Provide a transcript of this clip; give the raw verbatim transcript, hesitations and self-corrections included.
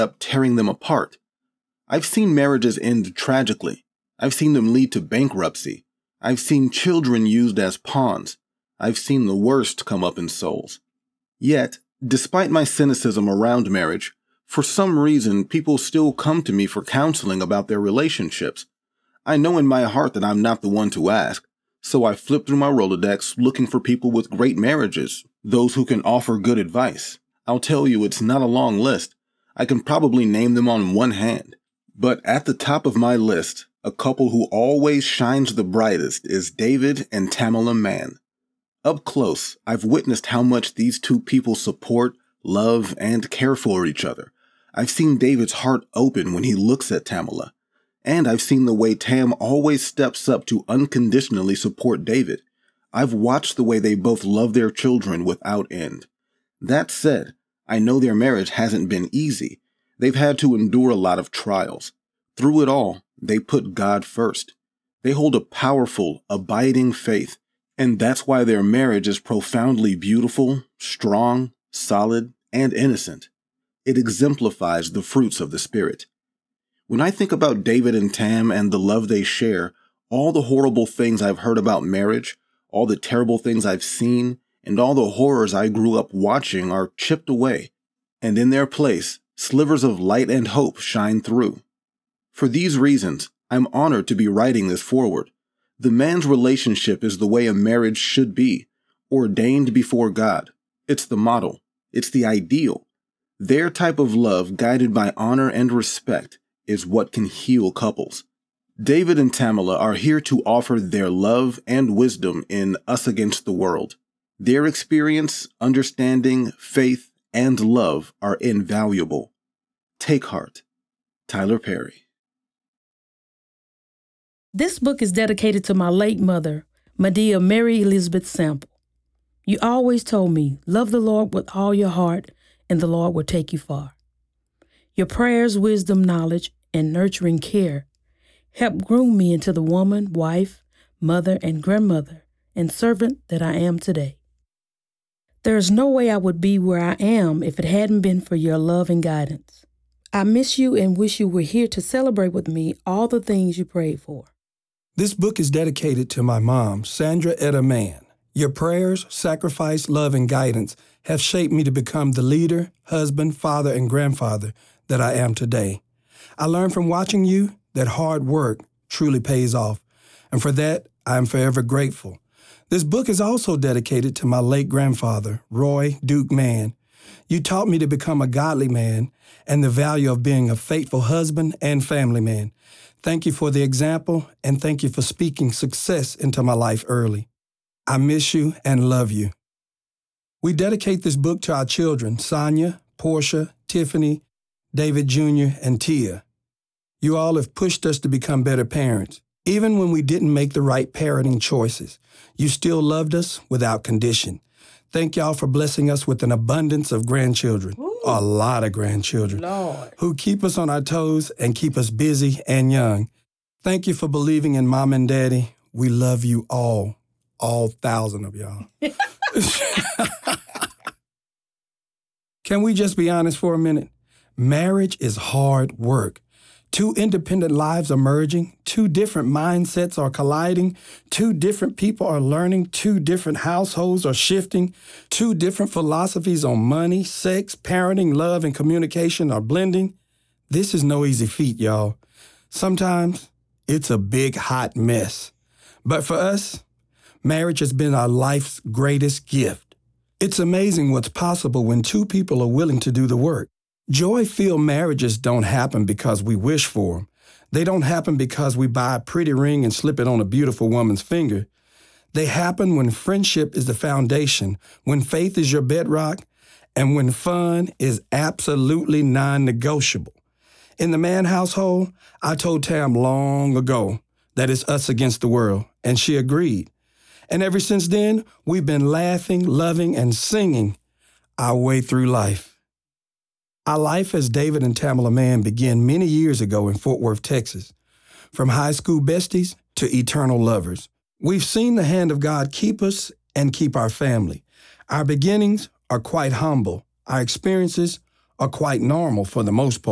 up tearing them apart. I've seen marriages end tragically. I've seen them lead to bankruptcy. I've seen children used as pawns. I've seen the worst come up in souls. Yet, despite my cynicism around marriage, for some reason people still come to me for counseling about their relationships. I know in my heart that I'm not the one to ask, so I flip through my Rolodex looking for people with great marriages, those who can offer good advice. I'll tell you, it's not a long list. I can probably name them on one hand. But at the top of my list, a couple who always shines the brightest is David and Tamela Mann. Up close, I've witnessed how much these two people support, love, and care for each other. I've seen David's heart open when he looks at Tamela. And I've seen the way Tam always steps up to unconditionally support David. I've watched the way they both love their children without end. That said, I know their marriage hasn't been easy. They've had to endure a lot of trials. Through it all, they put God first. They hold a powerful, abiding faith, and that's why their marriage is profoundly beautiful, strong, solid, and innocent. It exemplifies the fruits of the Spirit. When I think about David and Tam and the love they share, all the horrible things I've heard about marriage, all the terrible things I've seen, and all the horrors I grew up watching are chipped away, and in their place, slivers of light and hope shine through. For these reasons, I'm honored to be writing this forward. The man's relationship is the way a marriage should be, ordained before God. It's the model. It's the ideal. Their type of love, guided by honor and respect, is what can heal couples. David and Tamela are here to offer their love and wisdom in Us Against the World. Their experience, understanding, faith, and love are invaluable. Take heart. Tyler Perry. This book is dedicated to my late mother, Medea Mary Elizabeth Sample. You always told me, love the Lord with all your heart, and the Lord will take you far. Your prayers, wisdom, knowledge, and nurturing care helped groom me into the woman, wife, mother, and grandmother, and servant that I am today. There is no way I would be where I am if it hadn't been for your love and guidance. I miss you and wish you were here to celebrate with me all the things you prayed for. This book is dedicated to my mom, Sandra Etta Mann. Your prayers, sacrifice, love, and guidance have shaped me to become the leader, husband, father, and grandfather that I am today. I learned from watching you that hard work truly pays off, and for that, I am forever grateful. This book is also dedicated to my late grandfather, Roy Duke Mann. You taught me to become a godly man and the value of being a faithful husband and family man. Thank you for the example, and thank you for speaking success into my life early. I miss you and love you. We dedicate this book to our children, Sonia, Portia, Tiffany, David Junior, and Tia. You all have pushed us to become better parents. Even when we didn't make the right parenting choices, you still loved us without condition. Thank y'all for blessing us with an abundance of grandchildren, Ooh. a lot of grandchildren, Lord. who keep us on our toes and keep us busy and young. Thank you for believing in Mom and Daddy. We love you all, all thousand of y'all. Can we just be honest for a minute? Marriage is hard work. Two independent lives are merging, two different mindsets are colliding, two different people are learning, two different households are shifting, two different philosophies on money, sex, parenting, love, and communication are blending. This is no easy feat, y'all. Sometimes it's a big, hot mess. But for us, marriage has been our life's greatest gift. It's amazing what's possible when two people are willing to do the work. Joy-filled marriages don't happen because we wish for them. They don't happen because we buy a pretty ring and slip it on a beautiful woman's finger. They happen when friendship is the foundation, when faith is your bedrock, and when fun is absolutely non-negotiable. In the Mann household, I told Tam long ago that it's us against the world, and she agreed. And ever since then, we've been laughing, loving, and singing our way through life. Our life as David and Tamela Mann began many years ago in Fort Worth, Texas. From high school besties to eternal lovers, we've seen the hand of God keep us and keep our family. Our beginnings are quite humble. Our experiences are quite normal for the most part.